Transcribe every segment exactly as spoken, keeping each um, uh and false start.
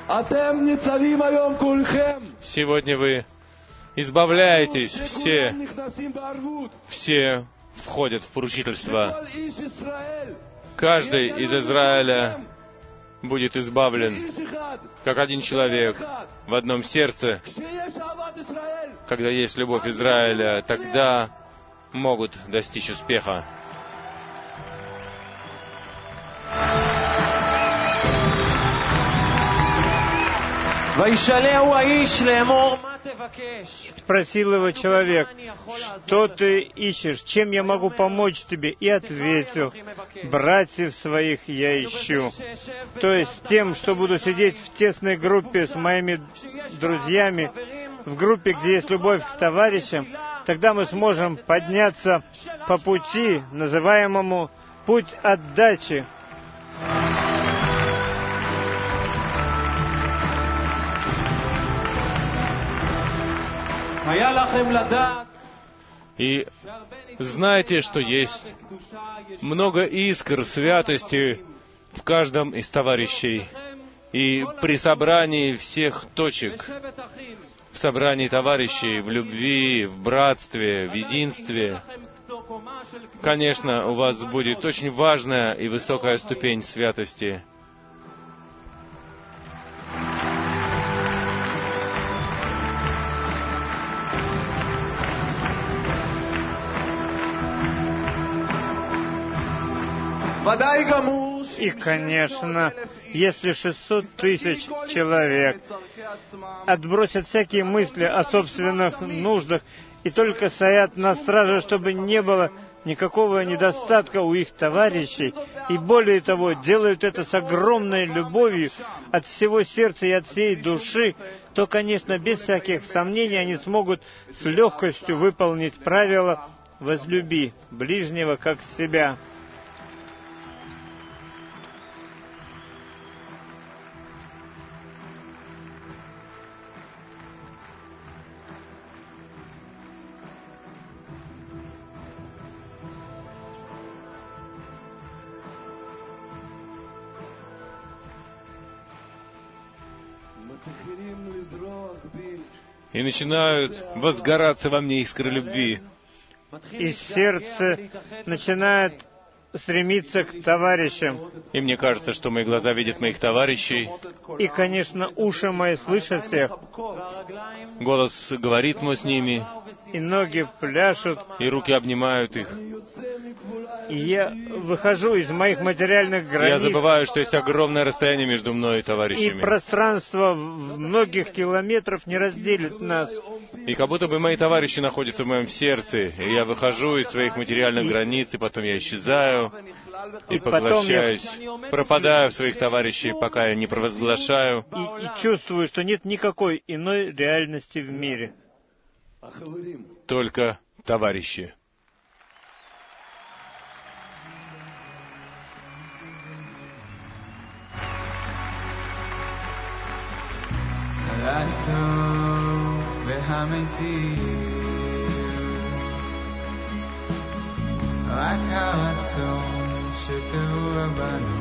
Сегодня вы избавляетесь, все, все входят в поручительство. Каждый из Израиля будет избавлен, как один человек, в одном сердце. Когда есть любовь Израиля, тогда могут достичь успеха. Спросил его человек: что ты ищешь, чем я могу помочь тебе? И ответил: братьев своих я ищу. То есть тем, что буду сидеть в тесной группе с моими друзьями, в группе, где есть любовь к товарищам, тогда мы сможем подняться по пути, называемому путь отдачи. И знайте, что есть много искр святости в каждом из товарищей. И при собрании всех точек, в собрании товарищей, в любви, в братстве, в единстве, конечно, у вас будет очень важная и высокая ступень святости. И, конечно, если шестьсот тысяч человек отбросят всякие мысли о собственных нуждах и только стоят на страже, чтобы не было никакого недостатка у их товарищей, и более того, делают это с огромной любовью от всего сердца и от всей души, то, конечно, без всяких сомнений они смогут с легкостью выполнить правило «возлюби ближнего как себя». И начинают возгораться во мне искры любви. И сердце начинает стремиться к товарищам. И мне кажется, что мои глаза видят моих товарищей. И, конечно, уши мои слышат всех. Голос говорит мой с ними. И ноги пляшут. И руки обнимают их. И я выхожу из моих материальных границ. Я забываю, что есть огромное расстояние между мной и товарищами. И пространство в многих километров не разделит нас. И как будто бы мои товарищи находятся в моем сердце. И я выхожу из своих материальных и... границ, и потом я исчезаю, и, и поглощаюсь, я... пропадаю в своих товарищей, пока я не провозглашаю. И, и чувствую, что нет никакой иной реальности в мире. Только товарищи. רק הרצון שטבוע בנו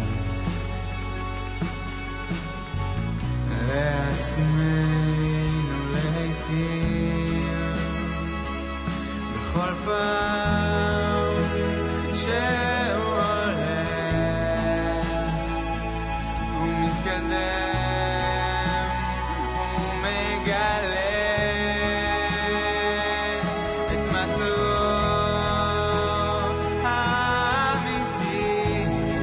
לעצמנו להיטיב בכל פעם שהוא הולך ומתקדם ומגלה את מצבו האמיתי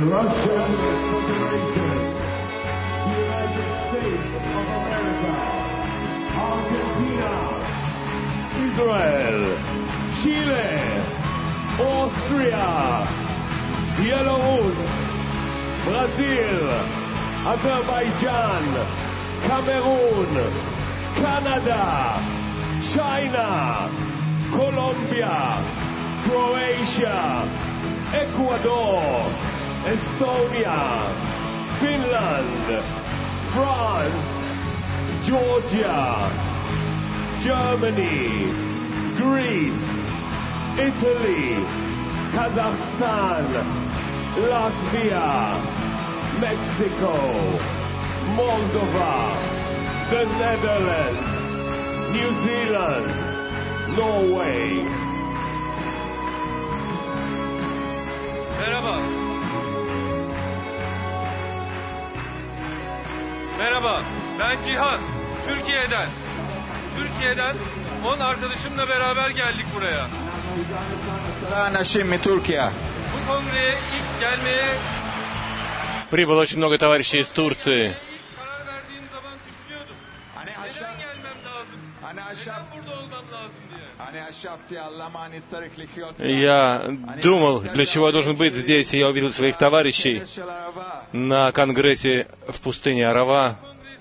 Russian Federation, United States of America, Argentina, Israel, Chile, Austria, Belarus, Brazil, Azerbaijan, Cameroon, Canada, China, Colombia, Croatia, Ecuador, Estonia, Finland, France, Georgia, Germany, Greece, Italy, Kazakhstan, Latvia, Mexico, Moldova, the Netherlands, New Zealand, Norway. Merhaba. Merhaba, ben Cihan, Türkiye'den. Türkiye'den on arkadaşımla beraber geldik buraya. Bu kongreye ilk gelmeye прибыло очень много товарищей из Турции. Karar verdiğim zaman düşünüyordum. Neden gelmem lazım? Neden burada olmam lazım diye. Я думал, для чего я должен быть здесь, и я увидел своих товарищей на конгрессе в пустыне Арава.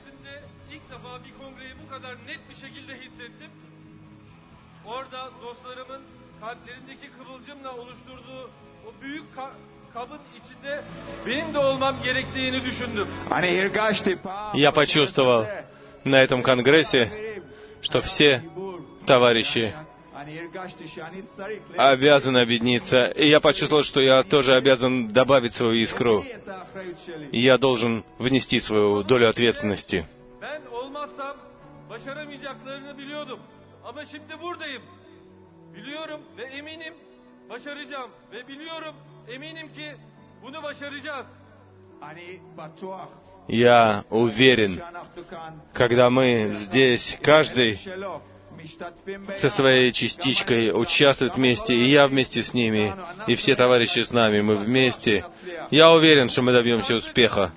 Orada dostlarımın kalplerindeki kıvılcımla oluşturduğu o büyük kabın içinde benim de olmam gerektiğini düşündüm. Я почувствовал на этом конгрессе, что все товарищи обязаны объединиться. И я почувствовал, что я тоже обязан добавить свою искру. И я должен внести свою долю ответственности. Ben olmazsam başaramayacaklarını biliyordum. Ama şimdi buradayım. Biliyorum ve eminim başaracağım. Ve biliyorum, eminim ki bunu başaracağız. Я уверен, когда мы здесь, каждый со своей частичкой участвует вместе, и я вместе с ними, и все товарищи с нами, мы вместе. Я уверен, что мы добьемся успеха.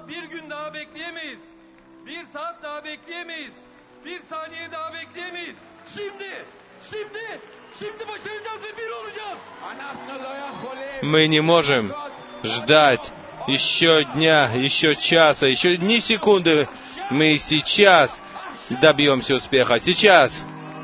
Мы не можем ждать еще дня, еще часа, еще ни секунды. Мы сейчас добьемся успеха. Сейчас.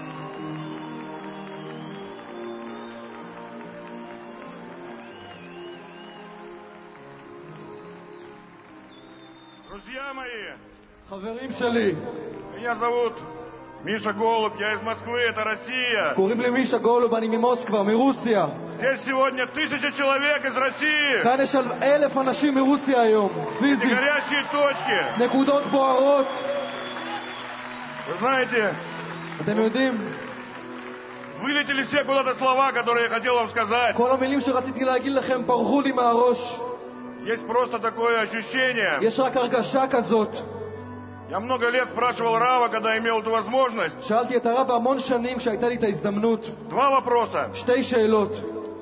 Друзья мои, חברים שלי, меня зовут Миша Голубь, я из Москвы, это Россия. קוראים לי מישה גולוב, אני ממוסקבה, מרוסיה. Здесь сегодня тысяча человек из России. כאן יש אלף אנשים מרוסיה היום, Эти פיזית. горящие точки. נקודות בוערות. Вы знаете, אתם יודעים, вылетели все куда-то слова, которые я хотел вам сказать. כל המילים שרציתי להגיד לכם פרחו לי מהראש. Есть просто такое ощущение. יש רק הרגשה כזאת. Я много лет спрашивал Рава, когда имел эту возможность. שאלתי את הרב המון שנים כשהייתה לי את ההזדמנות. Два вопроса. שתי שאלות.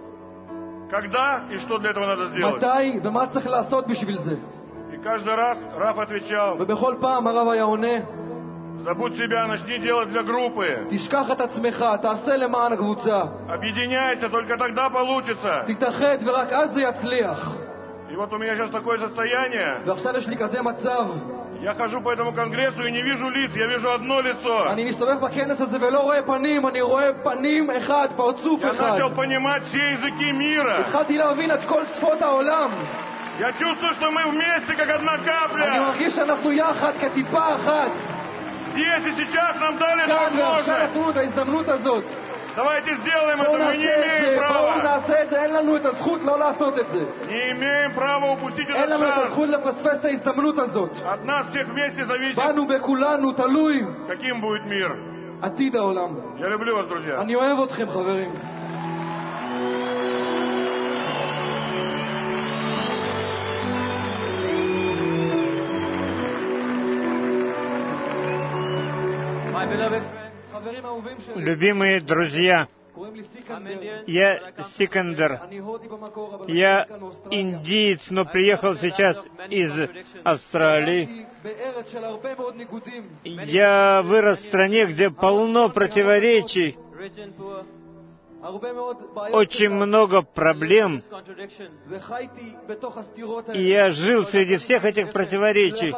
Когда и что для этого надо сделать? מתי ומה צריך לעשות בשביל זה? И каждый раз Рав отвечал: ובכל פעם הרב היה עונה, забудь себя, начни делать для группы. תשכח את עצמך, תעשה למען הקבוצה. Объединяйся, только тогда получится. תתאחד ורק אז זה יצליח. И вот у меня сейчас такое состояние. ועכשיו יש לי כזה מצב. Я хожу по этому конгрессу и не вижу лиц, я вижу одно лицо. אני מסתובב בכנס הזה ולא רואה פנים, אני רואה פנים אחד, פרצוף Я אחד. начал понимать все языки мира. התחלתי להבין את כל שפות העולם. Я чувствую, что мы вместе, как одна אני капля. מרגיש שאנחנו יחד כטיפה אחת. Здесь и сейчас нам дали эту כאן ועכשיו возможность. נתנו את ההזדמנות הזאת. Давайте сделаем בואו это, мы не נעשה את имеем זה, בואו права. נעשה את זה, אין לנו את הזכות לא לעשות את זה. Не имеем права упустить אין этот לנו את шанс. הזכות לפספס את ההזדמנות הזאת. От нас всех вместе зависит, בנו בכולנו, תלוי каким будет мир. עתיד העולם. Я люблю вас, друзья. אני אוהב אתכם, חברים. Любимые друзья, Я Сикандер. Я индиец, но приехал сейчас из Австралии. Я вырос в стране, где полно противоречий, очень много проблем. И я жил среди всех этих противоречий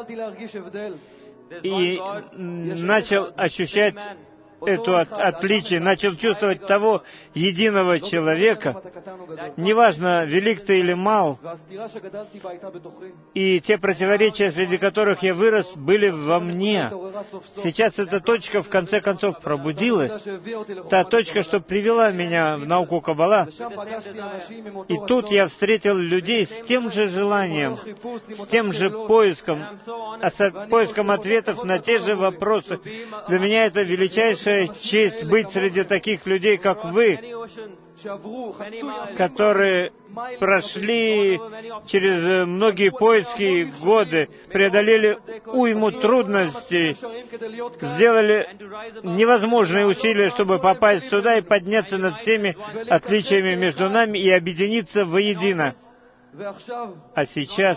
и начал ощущать это от, отличие, начал чувствовать того единого человека, неважно, велик ты или мал, и те противоречия, среди которых я вырос, были во мне. Сейчас эта точка, в конце концов, пробудилась, та точка, что привела меня в науку Каббала, и тут я встретил людей с тем же желанием, с тем же поиском, с поиском ответов на те же вопросы. Для меня это величайшая честь быть среди таких людей, как вы, которые прошли через многие поиски и годы, преодолели уйму трудностей, сделали невозможные усилия, чтобы попасть сюда и подняться над всеми отличиями между нами и объединиться воедино. А сейчас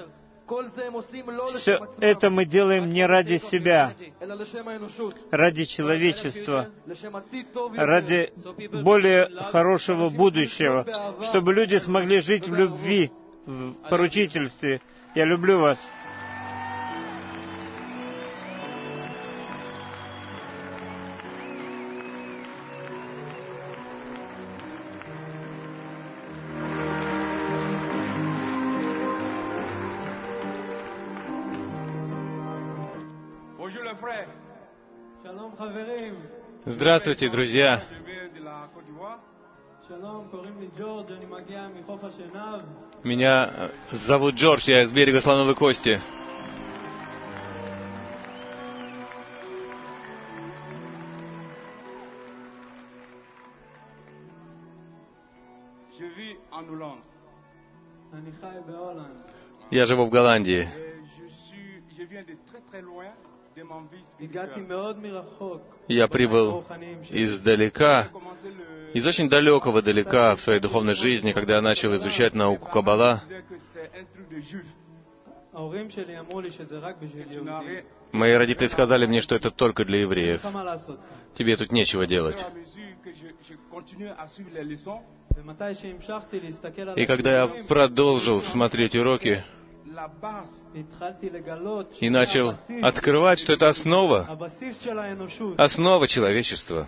все это мы делаем не ради себя, ради человечества, ради более хорошего будущего, чтобы люди смогли жить в любви, в поручительстве. Я люблю вас. Здравствуйте, друзья. Меня зовут Джордж, я из берега Слоновой Кости. Я живу в Голландии. Я прибыл издалека, из очень далекого далека в своей духовной жизни, когда я начал изучать науку Каббала. Мои родители сказали мне, что это только для евреев. Тебе тут нечего делать. И когда я продолжил смотреть уроки и начал открывать, что это основа, основа человечества.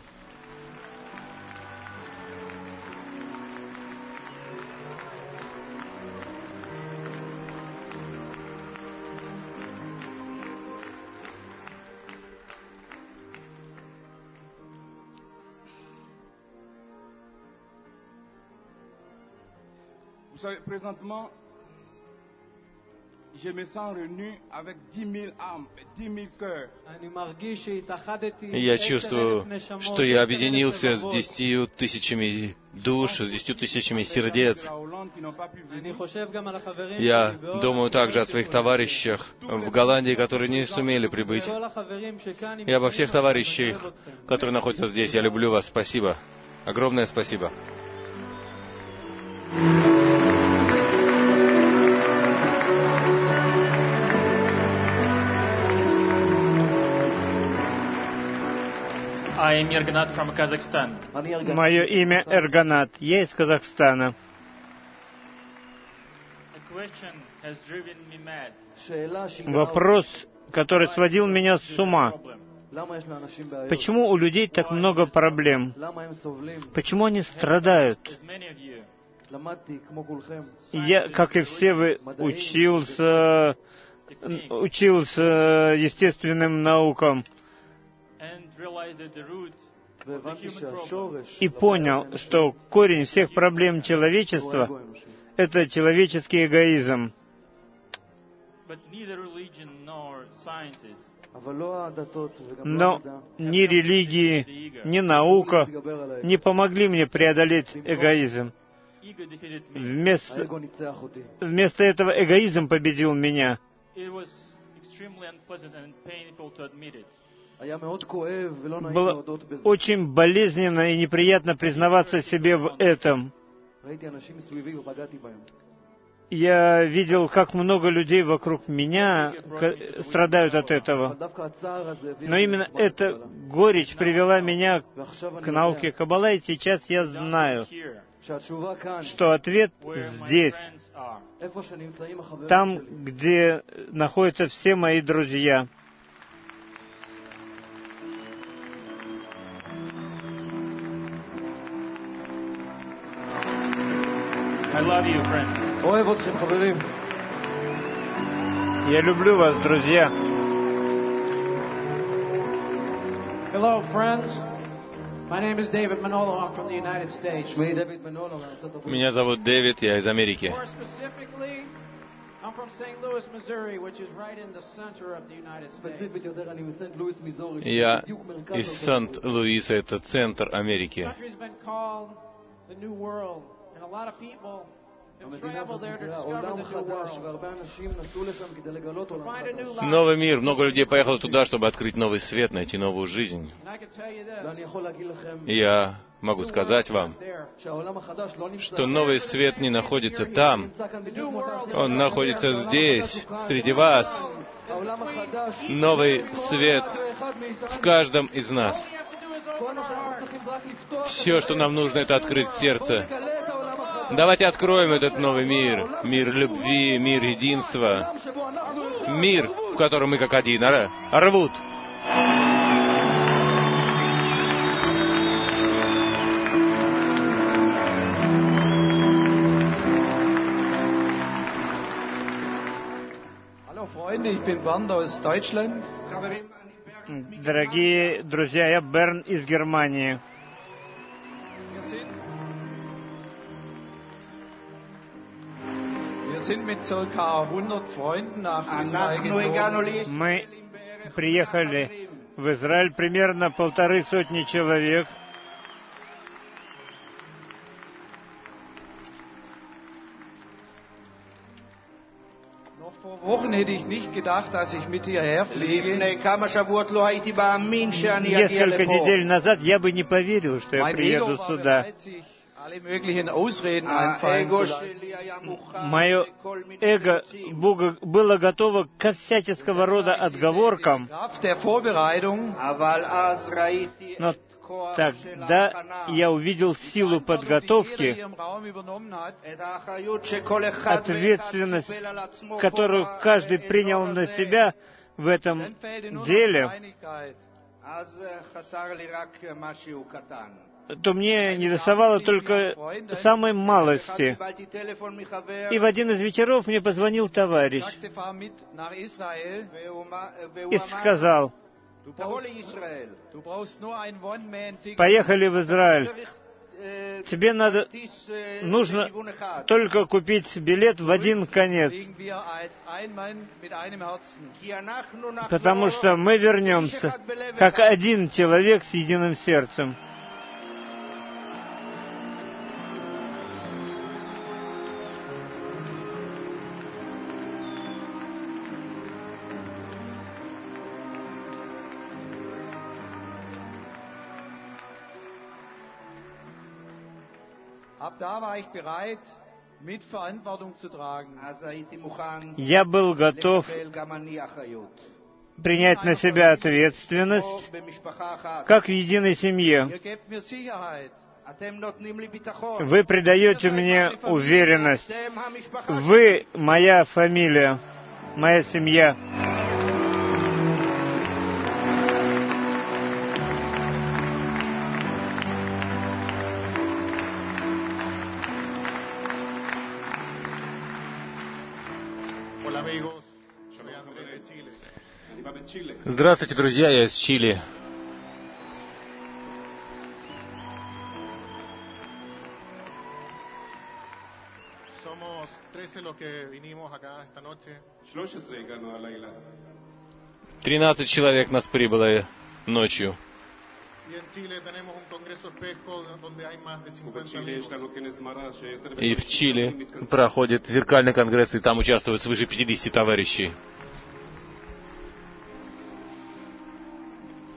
Vous savez, présentement, je me sens réuni avec dix mille âmes, dix mille cœurs. Я чувствую, что я объединился с десятью тысячами душ, с десятью тысячами сердец. Я думаю также о своих товарищах в Голландии, которые не сумели прибыть. И обо всех товарищах, которые находятся здесь. Я люблю вас. Спасибо. Огромное спасибо. I am Erganat from Kazakhstan. Мое имя Эрганат. Я из Казахстана. Вопрос, который сводил меня с ума. Почему у людей так много проблем? Почему они страдают? Я, как и все вы, учился, учился естественным наукам. И понял, что корень всех проблем человечества — это человеческий эгоизм. Но ни религии, ни наука не помогли мне преодолеть эгоизм. Вместо, вместо этого эгоизм победил меня. Было очень болезненно и неприятно признаваться себе в этом. Я видел, как много людей вокруг меня страдают от этого. Но именно эта горечь привела меня к науке Каббала, и сейчас я знаю, что ответ здесь, там, где находятся все мои друзья. I love you, friends. Я люблю вас, друзья. Hello, friends. My name is David Manolo. I'm from the United States. Меня зовут Дэвид, я из Америки. More specifically, I'm from Saint Louis, Missouri, which is right in the center of the United States. Я из Сент-Луиса, это центр The Америки. country's been called the New World, and a lot of people have traveled there to discover the New World. Find a new life. Новый мир. Много людей поехало туда, чтобы открыть новый свет, найти новую жизнь. And I can tell you this. И я могу сказать вам, There. что новый свет не находится там. The New World is Он находится здесь, среди вас. Новый свет в каждом из нас. all you have to do is open our hearts. Все, что нам нужно, это открыть сердце. Давайте откроем этот новый мир. Мир любви, мир единства. Мир, в котором мы как один. Р- Рвут. Hallo Freunde, ich bin Bernd aus Deutschland. Дорогие друзья, я Берн из Германии. Wir sind, wir sind mit ca. hundert Freunden nach Israel gezogen. Мы приехали в Израиль, примерно полторы сотни человек. Noch vor Wochen hätte ich nicht gedacht, dass ich mit hierher fliege. Несколько недель назад я бы не поверил, что я Mein Ego приеду war сюда. bereit, sich alle möglichen Ausreden einfallen zu lassen. Мое эго Бога было готово ко всяческого рода отговоркам, Kraft der Vorbereitung но тогда я увидел силу die подготовки, jeder hier im Raum übernommen hat. ответственность, которую каждый принял на себя в этом Dann fehlt nur noch die деле, Kleinigkeit. то мне недоставало только самой малости. И в один из вечеров мне позвонил товарищ Sagte, fahr mit nach Israel. и сказал: Du brauchst, du brauchst nur ein One-Man-Ticket. поехали в Израиль. Тебе надо, нужно только купить билет в один конец, Fliegen wir als ein Mann mit einem Herzen. потому что мы вернемся как один человек с единым сердцем. Ab da war ich bereit, mit Verantwortung zu tragen. Я был готов принять на себя ответственность, как в единой семье. Ihr gebt mir Sicherheit. Вы придаете мне уверенность. Вы моя фамилия, моя семья. Здравствуйте, друзья, я из Чили. Тринадцать человек нас прибыло ночью. И в Чили проходит зеркальный конгресс, и там участвуют свыше пятидесяти товарищей.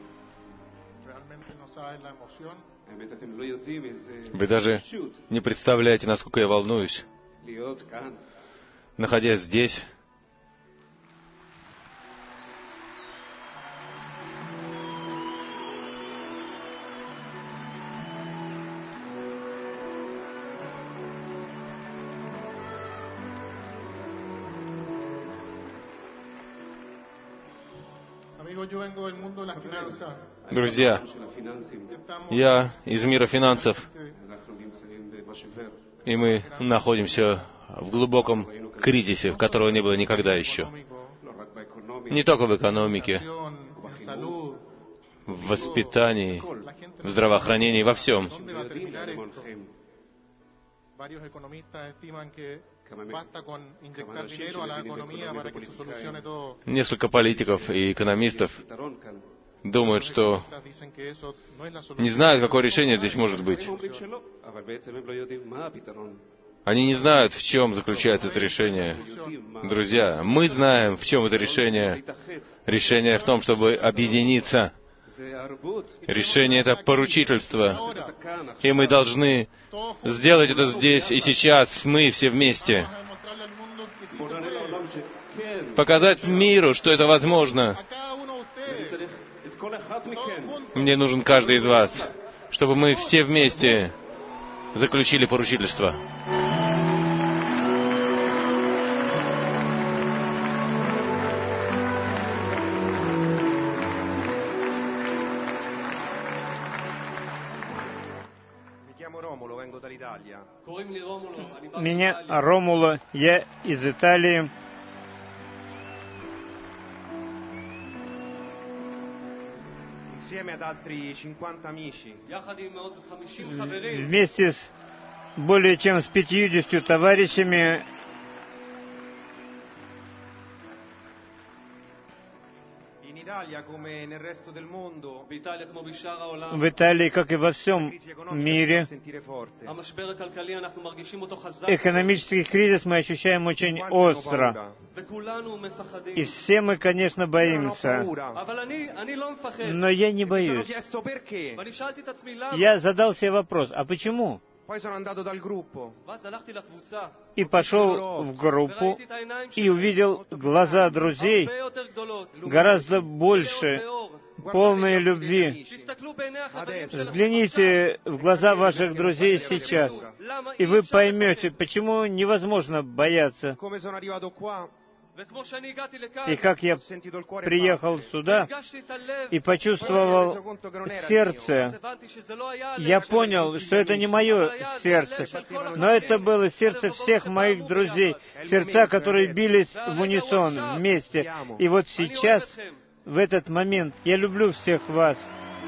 Вы даже не представляете, насколько я волнуюсь, находясь здесь. Друзья, я из мира финансов, и мы находимся в глубоком кризисе, которого не было никогда еще. Не только в экономике, в воспитании, в здравоохранении, во всем. Несколько политиков и экономистов думают, что не знают, какое решение здесь может быть. Они не знают, в чем заключается это решение. Друзья, мы знаем, в чем это решение. Решение в том, чтобы объединиться. Решение — это поручительство. И мы должны сделать это здесь и сейчас, мы все вместе. Показать миру, что это возможно. Мне нужен каждый из вас, чтобы мы все вместе заключили поручительство. Меня Ромуло, я из Италии. Вместе с более чем с пятьюдесятью товарищами в Италии, как и во всем мире, экономический кризис мы ощущаем очень остро. И все мы, конечно, боимся. Но я не боюсь. Я задал себе вопрос, а почему? И пошел в группу и увидел глаза друзей гораздо больше, полные любви. Взгляните в глаза ваших друзей сейчас, и вы поймете, почему невозможно бояться. И как я приехал сюда и почувствовал сердце, я понял, что это не мое сердце, но это было сердце всех моих друзей, сердца, которые бились в унисон, вместе. И вот сейчас, в этот момент, я люблю всех вас.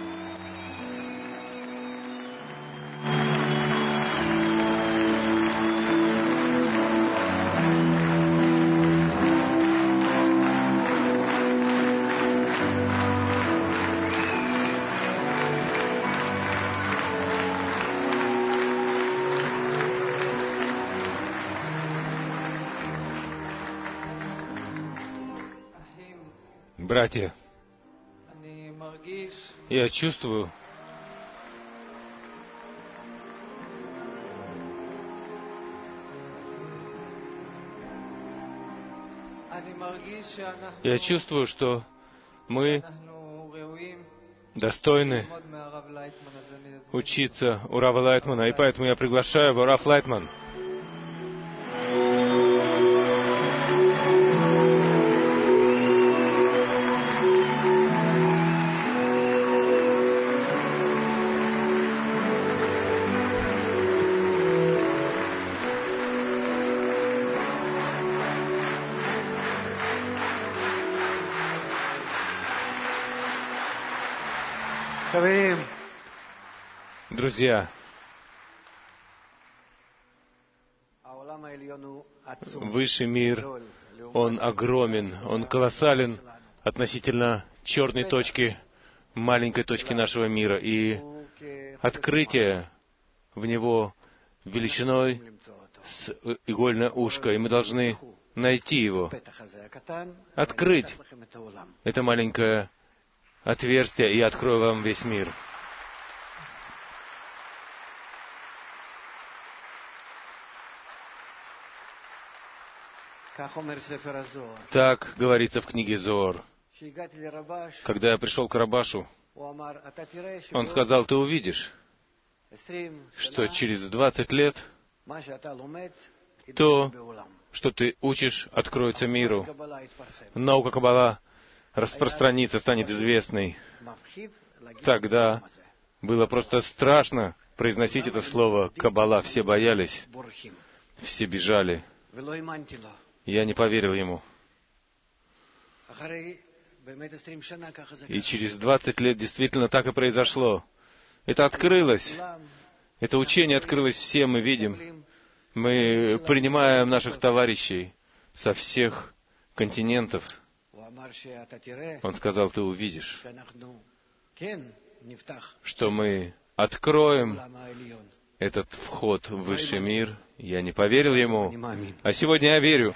Братья, я чувствую, я чувствую, что мы достойны учиться у Рава Лайтмана, и поэтому я приглашаю его, Рав Лайтман. Друзья, высший мир, он огромен, он колоссален относительно черной точки, маленькой точки нашего мира, и открытие в него величиной с игольное ушко, и мы должны найти его, открыть это маленькое отверстие, и я открою вам весь мир. Так говорится в книге Зоар. Когда я пришел к Рабашу, он сказал: ты увидишь, что через двадцать лет то, что ты учишь, откроется миру. Наука Каббала распространится, станет известной. Тогда было просто страшно произносить это слово Каббала. Все боялись, все бежали. Я не поверил ему. И через двадцать лет действительно так и произошло. Это открылось. Это учение открылось всем, мы видим. Мы принимаем наших товарищей со всех континентов. Он сказал: ты увидишь, что мы откроем этот вход в высший мир. Я не поверил ему, а сегодня я верю.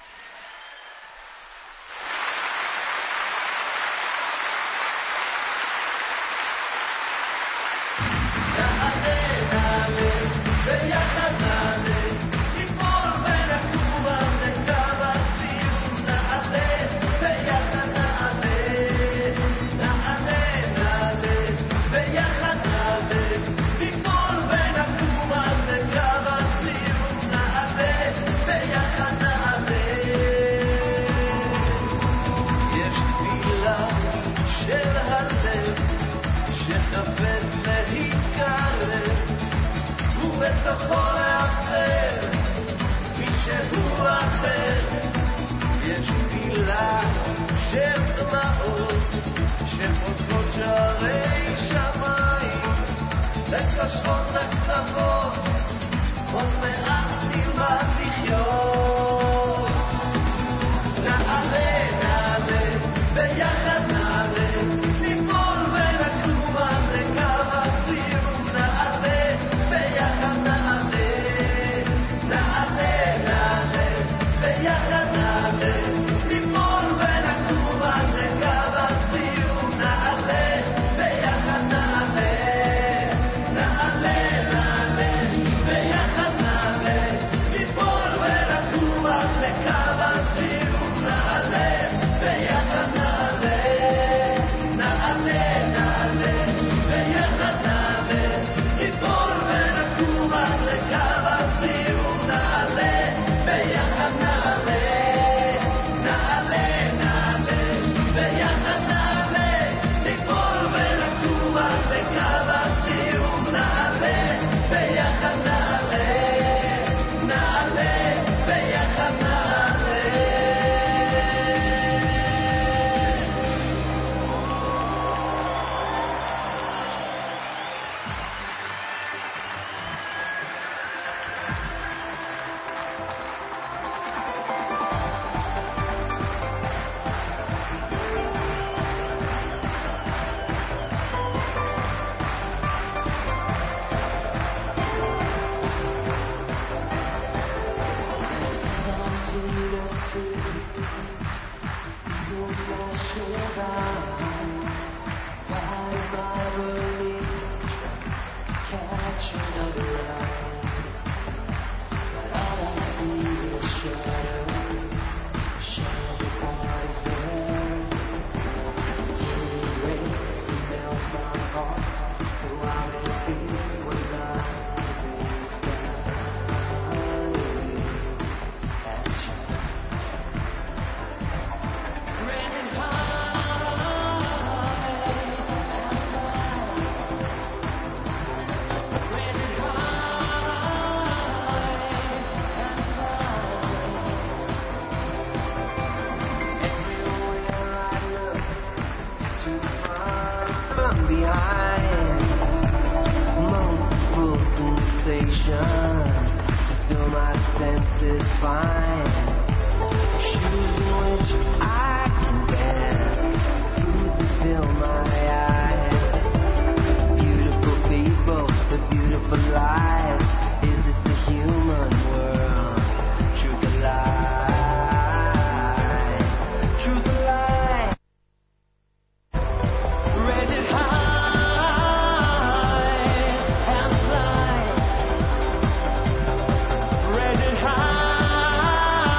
Red and high.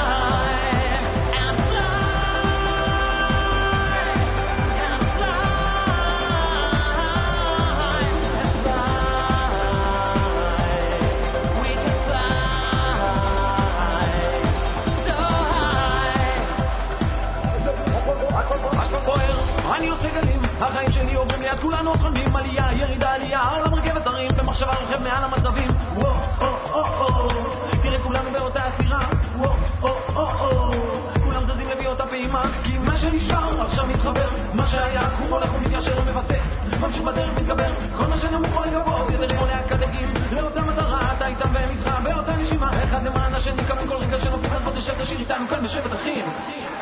עושה גלים, החיים שלי עוברים ליד כולנו חולמים, עלייה, ירידה, עלייה, העולם רכבת הרים, במחשבה רוכב מעל המצבים, וואו, או, או, או, תראה כולנו באותה הסירה, וואו, או, או, או, כולם זזים לביא אותה פעימה, כי מה שנשאר עכשיו מתחבר, מה שהיה, הוא הולך ומתיישר ומבטא, ממשיך בדרך מתגבר, כל מה שנמוך עולה גבות, יותר עולה כדגים, לאותה מטרה, אתה איתם והם איתך, באותה נשימה, אחד למען השני, כמון כל רגע שנופל, חודש את השיר איתנו כאן בשבט אחים.